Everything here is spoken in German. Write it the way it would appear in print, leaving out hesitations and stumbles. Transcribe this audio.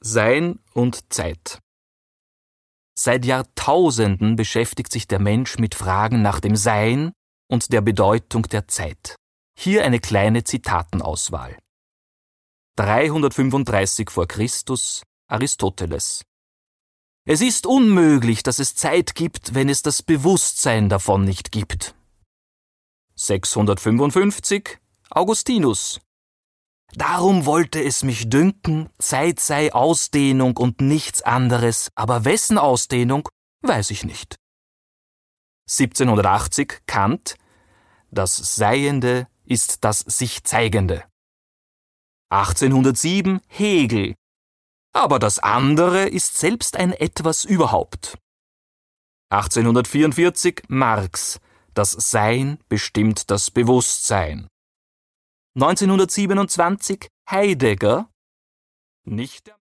Sein und Zeit. Seit Jahrtausenden beschäftigt sich der Mensch mit Fragen nach dem Sein und der Bedeutung der Zeit. Hier eine kleine Zitatenauswahl. 335 vor Christus, Aristoteles. Es ist unmöglich, dass es Zeit gibt, wenn es das Bewusstsein davon nicht gibt. 655, Augustinus. Darum wollte es mich dünken, Zeit sei Ausdehnung und nichts anderes, aber wessen Ausdehnung, weiß ich nicht. 1780, Kant. Das Seiende ist das sich Zeigende. 1807, Hegel. Aber das andere ist selbst ein Etwas überhaupt. 1844, Marx. Das Sein bestimmt das Bewusstsein. 1927, Heidegger. Nicht der